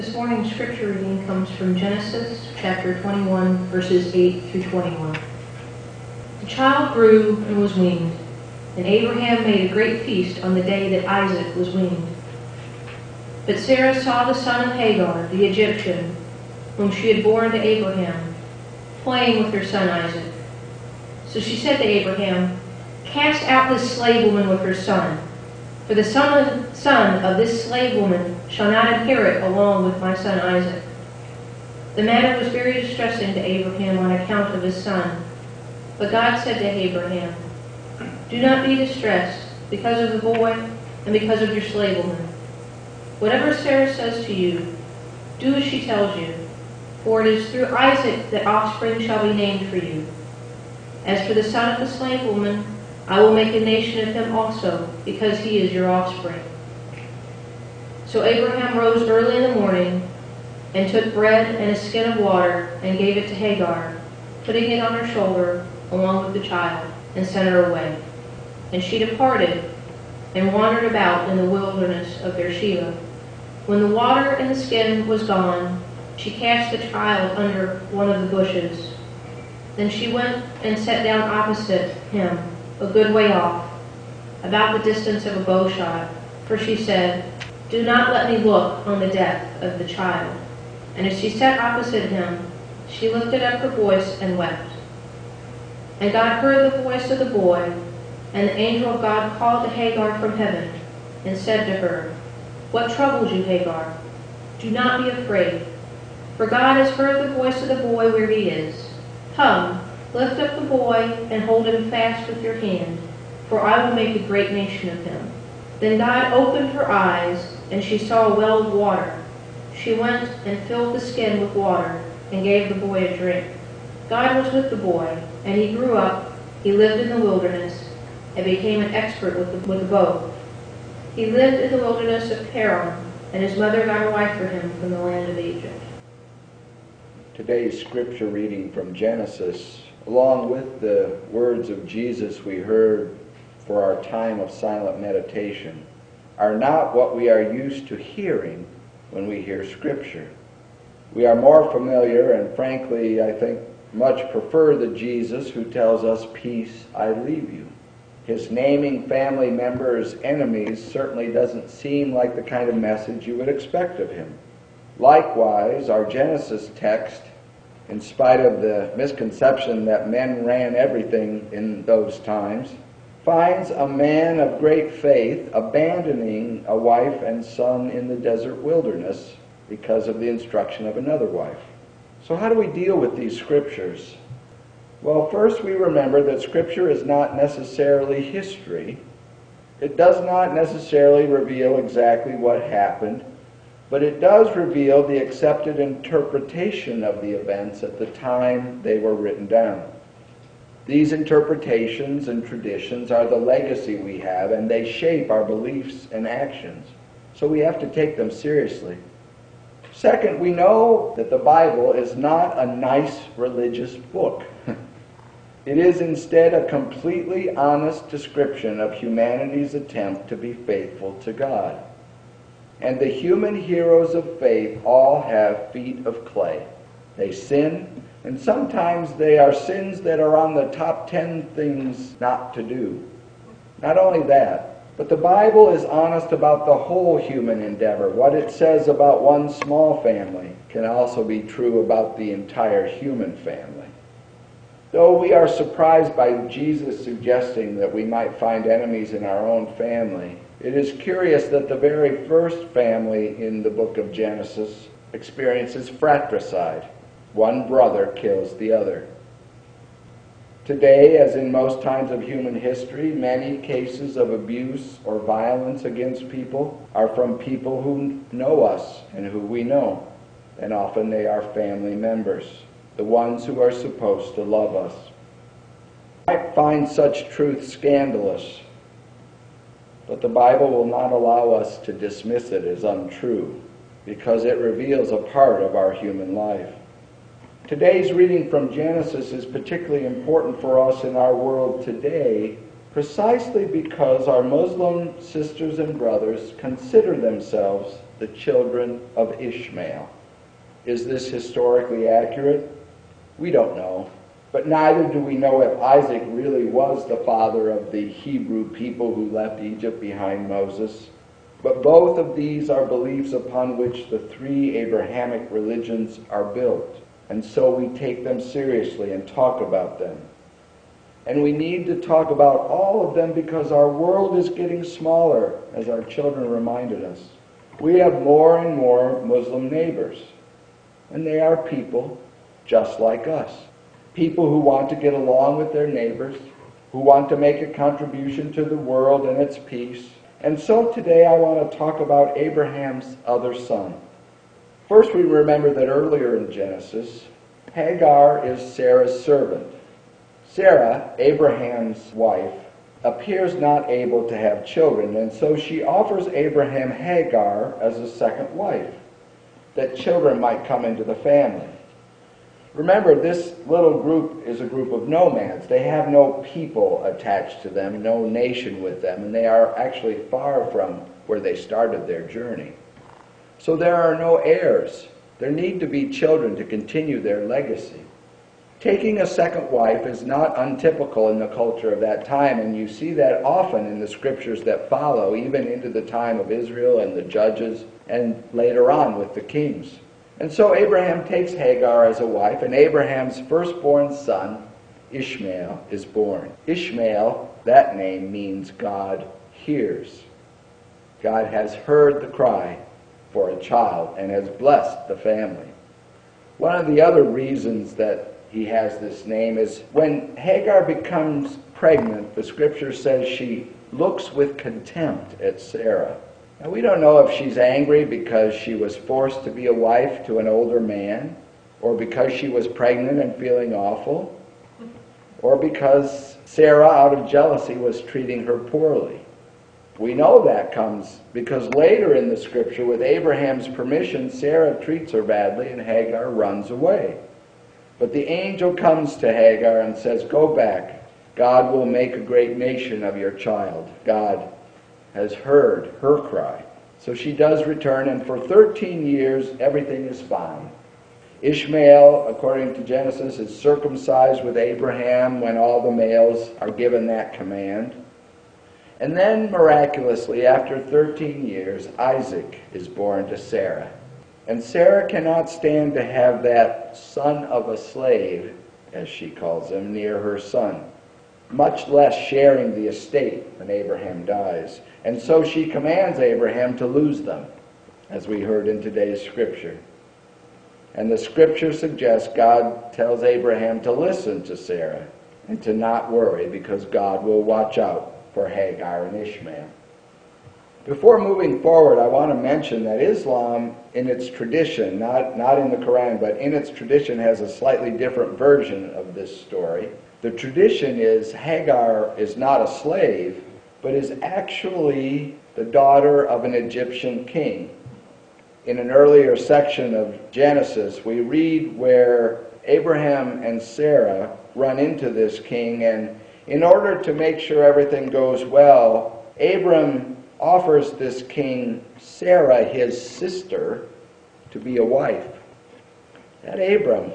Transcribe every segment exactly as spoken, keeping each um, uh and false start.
This morning's scripture reading comes from Genesis chapter twenty-one, verses eight through twenty-one. The child grew and was weaned, and Abraham made a great feast on the day that Isaac was weaned. But Sarah saw the son of Hagar, the Egyptian, whom she had borne to Abraham, playing with her son Isaac. So she said to Abraham, "Cast out this slave woman with her son, for the son of, son of this slave woman shall not inherit along with my son Isaac." The matter was very distressing to Abraham on account of his son. But God said to Abraham, "Do not be distressed because of the boy and because of your slave woman. Whatever Sarah says to you, do as she tells you, for it is through Isaac that offspring shall be named for you. As for the son of the slave woman, I will make a nation of him also, because he is your offspring." So Abraham rose early in the morning and took bread and a skin of water and gave it to Hagar, putting it on her shoulder along with the child, and sent her away. And she departed and wandered about in the wilderness of Beersheba. When the water in the skin was gone, she cast the child under one of the bushes. Then she went and sat down opposite him, a good way off, about the distance of a bow shot, for she said, "Do not let me look on the death of the child." And as she sat opposite him, she lifted up her voice and wept. And God heard the voice of the boy, and the angel of God called to Hagar from heaven, and said to her, "What troubles you, Hagar? Do not be afraid, for God has heard the voice of the boy where he is. Come, lift up the boy and hold him fast with your hand, for I will make a great nation of him." Then God opened her eyes, and she saw a well of water. She went and filled the skin with water, and gave the boy a drink. God was with the boy, and he grew up. He lived in the wilderness, and became an expert with the, with the bow. He lived in the wilderness of Paran, and his mother got a wife for him from the land of Egypt. Today's scripture reading from Genesis, along with the words of Jesus we heard for our time of silent meditation, are not what we are used to hearing when we hear scripture. We are more familiar and, frankly, I think, much prefer the Jesus who tells us, "Peace I leave you." His naming family members' enemies certainly doesn't seem like the kind of message you would expect of him. Likewise, our Genesis text, in spite of the misconception that men ran everything in those times, finds a man of great faith abandoning a wife and son in the desert wilderness because of the instruction of another wife. So how do we deal with these scriptures? Well, first we remember that scripture is not necessarily history. It does not necessarily reveal exactly what happened, but it does reveal the accepted interpretation of the events at the time they were written down. These interpretations and traditions are the legacy we have, and they shape our beliefs and actions. So we have to take them seriously. Second, we know that the Bible is not a nice religious book. It is instead a completely honest description of humanity's attempt to be faithful to God. And the human heroes of faith all have feet of clay. They sin, and sometimes they are sins that are on the top ten things not to do. Not only that, but the Bible is honest about the whole human endeavor. What it says about one small family can also be true about the entire human family. Though we are surprised by Jesus suggesting that we might find enemies in our own family, it is curious that the very first family in the book of Genesis experiences fratricide. One brother kills the other. Today, as in most times of human history, many cases of abuse or violence against people are from people who know us and who we know. And often they are family members, the ones who are supposed to love us. I might find such truth scandalous, but the Bible will not allow us to dismiss it as untrue, because it reveals a part of our human life. Today's reading from Genesis is particularly important for us in our world today, precisely because our Muslim sisters and brothers consider themselves the children of Ishmael. Is this historically accurate? We don't know. But neither do we know if Isaac really was the father of the Hebrew people who left Egypt behind Moses. But both of these are beliefs upon which the three Abrahamic religions are built. And so we take them seriously and talk about them. And we need to talk about all of them because our world is getting smaller, as our children reminded us. We have more and more Muslim neighbors. And they are people just like us. People who want to get along with their neighbors, who want to make a contribution to the world and its peace. And so today I want to talk about Abraham's other son. First, we remember that earlier in Genesis, Hagar is Sarah's servant. Sarah, Abraham's wife, appears not able to have children, and so she offers Abraham Hagar as a second wife, that children might come into the family. Remember, this little group is a group of nomads. They have no people attached to them, no nation with them, and they are actually far from where they started their journey. So there are no heirs. There need to be children to continue their legacy. Taking a second wife is not untypical in the culture of that time, and you see that often in the scriptures that follow, even into the time of Israel and the judges, and later on with the kings. And so Abraham takes Hagar as a wife, and Abraham's firstborn son, Ishmael, is born. Ishmael, that name means God hears. God has heard the cry for a child and has blessed the family. One of the other reasons that he has this name is when Hagar becomes pregnant, the scripture says she looks with contempt at Sarah. Now, we don't know if she's angry because she was forced to be a wife to an older man, or because she was pregnant and feeling awful, or because Sarah, out of jealousy, was treating her poorly. We know that comes because later in the scripture, with Abraham's permission, Sarah treats her badly and Hagar runs away. But the angel comes to Hagar and says, "Go back. God will make a great nation of your child." God has heard her cry. So she does return, and for thirteen years, everything is fine. Ishmael, according to Genesis, is circumcised with Abraham when all the males are given that command. And then, miraculously, after thirteen years, Isaac is born to Sarah. And Sarah cannot stand to have that son of a slave, as she calls him, near her son, much less sharing the estate when Abraham dies. And so she commands Abraham to lose them, as we heard in today's scripture. And the scripture suggests God tells Abraham to listen to Sarah and to not worry, because God will watch out for Hagar and Ishmael. Before moving forward, I want to mention that Islam, in its tradition, not, not in the Quran, but in its tradition, has a slightly different version of this story. The tradition is Hagar is not a slave, but is actually the daughter of an Egyptian king. In an earlier section of Genesis, we read where Abraham and Sarah run into this king, and in order to make sure everything goes well, Abram offers this king Sarah, his sister, to be a wife. That Abram.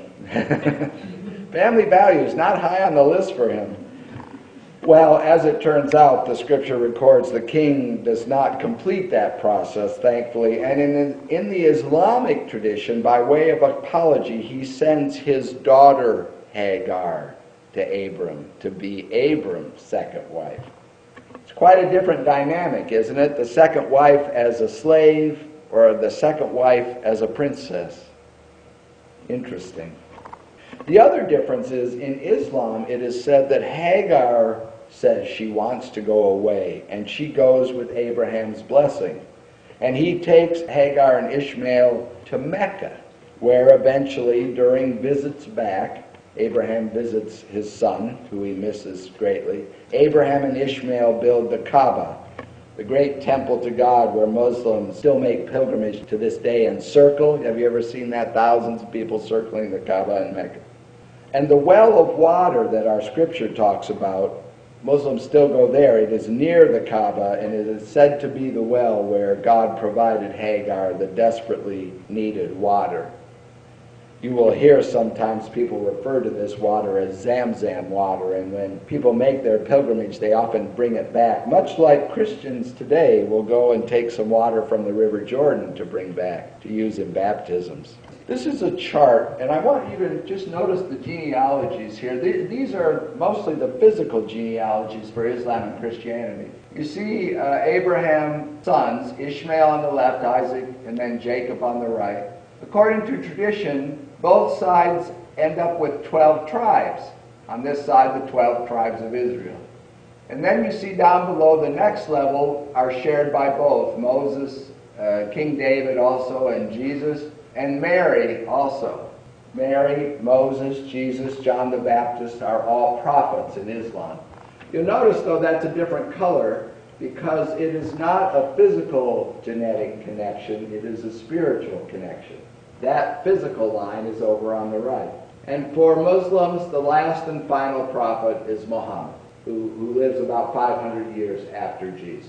Family values not high on the list for him. Well, as it turns out, the scripture records the king does not complete that process, thankfully. And in, in the Islamic tradition, by way of apology, he sends his daughter Hagar to Abram to be Abram's second wife. It's quite a different dynamic, isn't it? The second wife as a slave, or the second wife as a princess. Interesting. The other difference is, in Islam, it is said that Hagar says she wants to go away, and she goes with Abraham's blessing. And he takes Hagar and Ishmael to Mecca, where eventually, during visits back, Abraham visits his son, who he misses greatly. Abraham and Ishmael build the Kaaba, the great temple to God where Muslims still make pilgrimage to this day and circle. Have you ever seen that? Thousands of people circling the Kaaba in Mecca. And the well of water that our scripture talks about Muslims still go there. It is near the Kaaba, and it is said to be the well where God provided Hagar the desperately needed water. You will hear sometimes people refer to this water as Zamzam water, and when people make their pilgrimage, they often bring it back, much like Christians today will go and take some water from the River Jordan to bring back to use in baptisms. This is a chart, and I want you to just notice the genealogies here. These are mostly the physical genealogies for Islam and Christianity. You see uh, Abraham's sons, Ishmael on the left, Isaac, and then Jacob on the right. According to tradition, both sides end up with twelve tribes. On this side, the twelve tribes of Israel. And then you see down below, the next level are shared by both. Moses, uh, King David also, and Jesus, and Mary also. Mary, Moses, Jesus, John the Baptist are all prophets in Islam. You'll notice, though, that's a different color because it is not a physical genetic connection, it is a spiritual connection. That physical line is over on the right. And for Muslims, the last and final prophet is Muhammad, who, who lives about five hundred years after Jesus.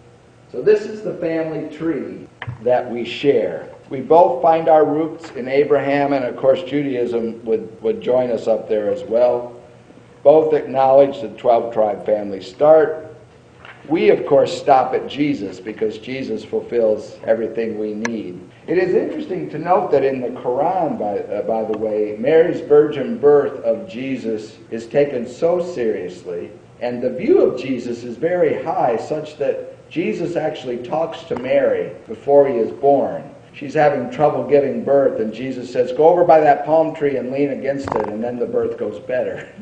So this is the family tree that we share. We both find our roots in Abraham, and of course Judaism would, would join us up there as well. Both acknowledge the twelve-tribe family start. We, of course, stop at Jesus because Jesus fulfills everything we need. It is interesting to note that in the Quran, by, uh, by the way, Mary's virgin birth of Jesus is taken so seriously, and the view of Jesus is very high, such that Jesus actually talks to Mary before he is born. She's having trouble giving birth, and Jesus says, "Go over by that palm tree and lean against it, and then the birth goes better."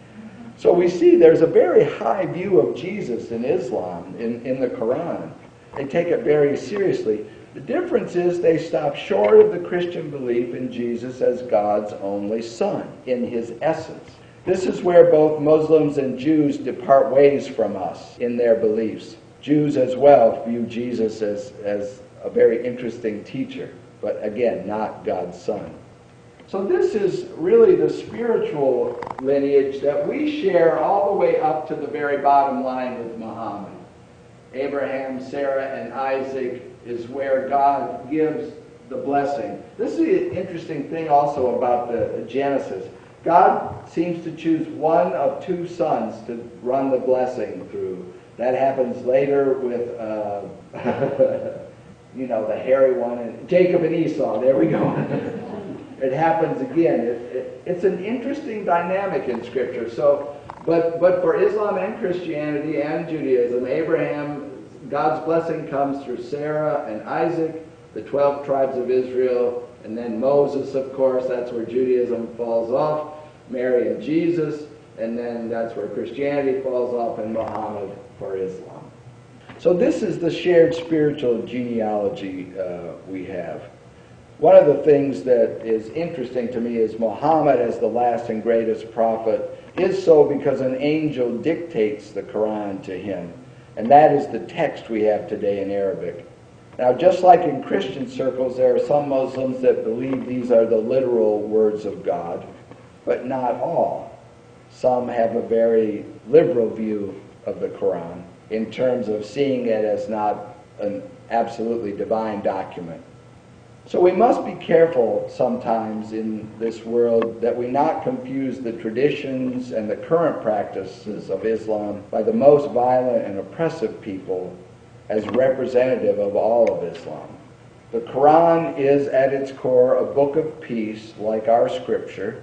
So we see there's a very high view of Jesus in Islam, in, in the Quran. They take it very seriously. The difference is they stop short of the Christian belief in Jesus as God's only Son, in his essence. This is where both Muslims and Jews depart ways from us in their beliefs. Jews as well view Jesus as, as a very interesting teacher, but again, not God's Son. So this is really the spiritual lineage that we share all the way up to the very bottom line with Muhammad. Abraham, Sarah, and Isaac is where God gives the blessing. This is an interesting thing also about the Genesis. God seems to choose one of two sons to run the blessing through. That happens later with, uh, you know, the hairy one, and Jacob and Esau. There we go. It happens again. It, it, it's an interesting dynamic in Scripture. So, but but for Islam and Christianity and Judaism, Abraham, God's blessing comes through Sarah and Isaac, the twelve tribes of Israel, and then Moses, of course. That's where Judaism falls off. Mary and Jesus, and then that's where Christianity falls off, and Muhammad for Islam. So this is the shared spiritual genealogy uh, we have. One of the things that is interesting to me is Muhammad as the last and greatest prophet is so because an angel dictates the Quran to him. And that is the text we have today in Arabic. Now, just like in Christian circles, there are some Muslims that believe these are the literal words of God, but not all. Some have a very liberal view of the Quran in terms of seeing it as not an absolutely divine document. So we must be careful sometimes in this world that we not confuse the traditions and the current practices of Islam by the most violent and oppressive people as representative of all of Islam. The Quran is at its core a book of peace like our scripture,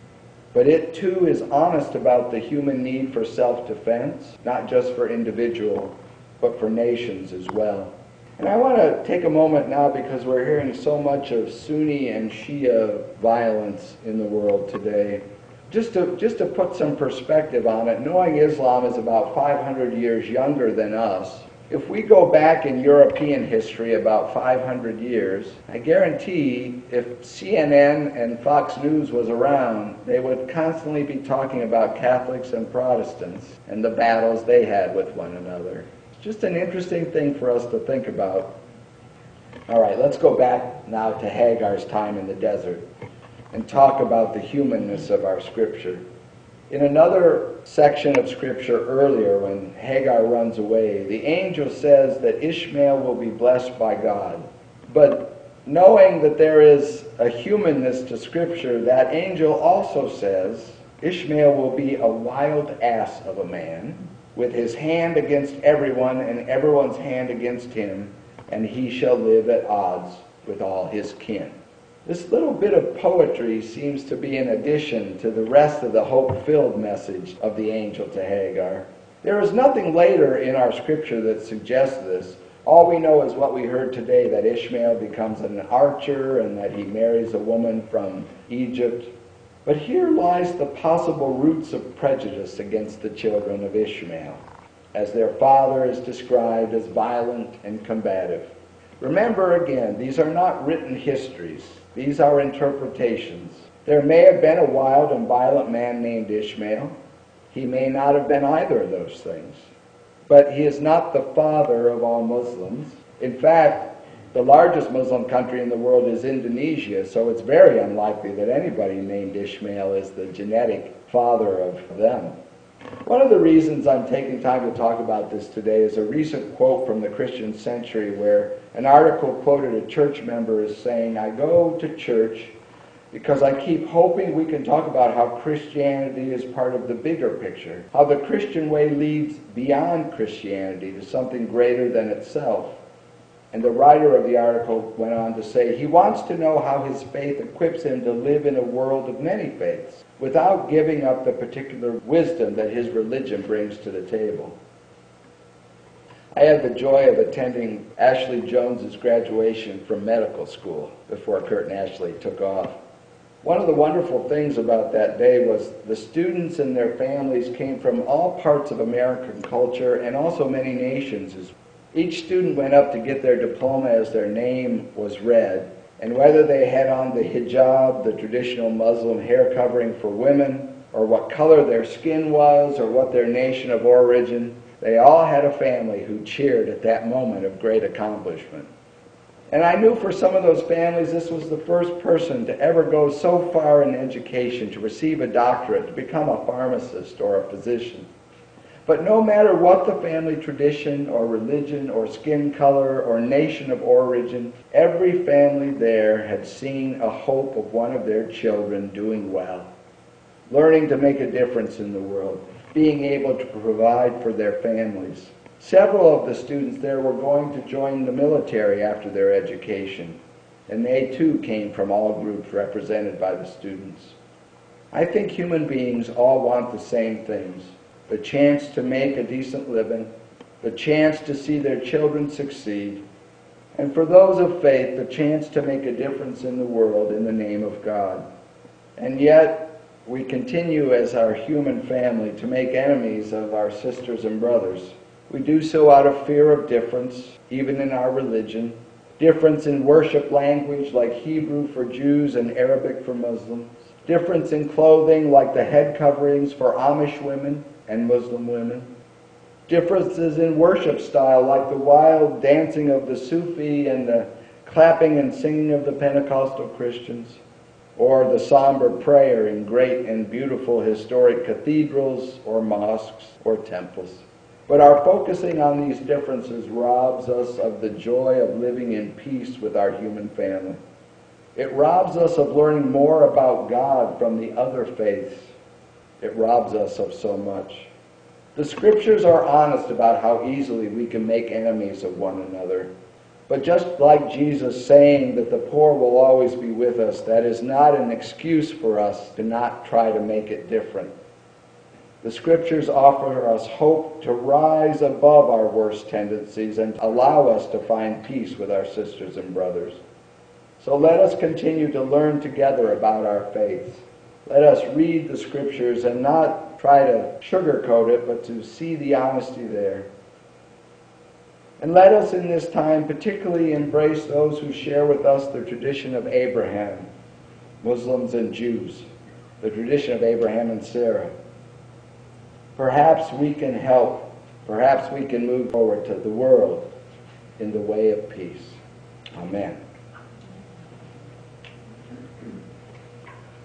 but it too is honest about the human need for self-defense, not just for individual, but for nations as well. And I want to take a moment now because we're hearing so much of Sunni and Shia violence in the world today. Just to, just to put some perspective on it, knowing Islam is about five hundred years younger than us, if we go back in European history about five hundred years, I guarantee if C N N and Fox News was around, they would constantly be talking about Catholics and Protestants and the battles they had with one another. Just an interesting thing for us to think about. All right, let's go back now to Hagar's time in the desert and talk about the humanness of our scripture. In another section of Scripture earlier, when Hagar runs away, the angel says that Ishmael will be blessed by God. But knowing that there is a humanness to Scripture, that angel also says Ishmael will be a wild ass of a man, with his hand against everyone and everyone's hand against him, and he shall live at odds with all his kin. This little bit of poetry seems to be an addition to the rest of the hope-filled message of the angel to Hagar. There is nothing later in our Scripture that suggests this. All we know is what we heard today, that Ishmael becomes an archer and that he marries a woman from Egypt. But here lies the possible roots of prejudice against the children of Ishmael, as their father is described as violent and combative. Remember again, these are not written histories. These are interpretations. There may have been a wild and violent man named Ishmael. He may not have been either of those things. But he is not the father of all Muslims. In fact, the largest Muslim country in the world is Indonesia, so it's very unlikely that anybody named Ishmael is the genetic father of them. One of the reasons I'm taking time to talk about this today is a recent quote from the Christian Century where an article quoted a church member as saying, "I go to church because I keep hoping we can talk about how Christianity is part of the bigger picture, how the Christian way leads beyond Christianity to something greater than itself." And the writer of the article went on to say he wants to know how his faith equips him to live in a world of many faiths without giving up the particular wisdom that his religion brings to the table. I had the joy of attending Ashley Jones's graduation from medical school before Kurt and Ashley took off. One of the wonderful things about that day was the students and their families came from all parts of American culture and also many nations. Each student went up to get their diploma as their name was read, and whether they had on the hijab, the traditional Muslim hair covering for women, or what color their skin was, or what their nation of origin, they all had a family who cheered at that moment of great accomplishment. And I knew for some of those families this was the first person to ever go so far in education, to receive a doctorate, to become a pharmacist or a physician. But no matter what the family tradition or religion or skin color or nation of origin, every family there had seen a hope of one of their children doing well, learning to make a difference in the world, being able to provide for their families. Several of the students there were going to join the military after their education, and they too came from all groups represented by the students. I think human beings all want the same things: the chance to make a decent living, the chance to see their children succeed, and for those of faith, the chance to make a difference in the world in the name of God. And yet, we continue as our human family to make enemies of our sisters and brothers. We do so out of fear of difference, even in our religion, difference in worship language like Hebrew for Jews and Arabic for Muslims, difference in clothing like the head coverings for Amish women and Muslim women, differences in worship style like the wild dancing of the Sufi and the clapping and singing of the Pentecostal Christians, or the somber prayer in great and beautiful historic cathedrals or mosques or temples. But our focusing on these differences robs us of the joy of living in peace with our human family. It robs us of learning more about God from the other faiths. It robs us of so much. The Scriptures are honest about how easily we can make enemies of one another. But just like Jesus saying that the poor will always be with us, that is not an excuse for us to not try to make it different. The Scriptures offer us hope to rise above our worst tendencies and allow us to find peace with our sisters and brothers. So let us continue to learn together about our faith. Let us read the Scriptures and not try to sugarcoat it, but to see the honesty there. And let us in this time particularly embrace those who share with us the tradition of Abraham, Muslims and Jews, the tradition of Abraham and Sarah. Perhaps we can help, perhaps we can move forward to the world in the way of peace. Amen.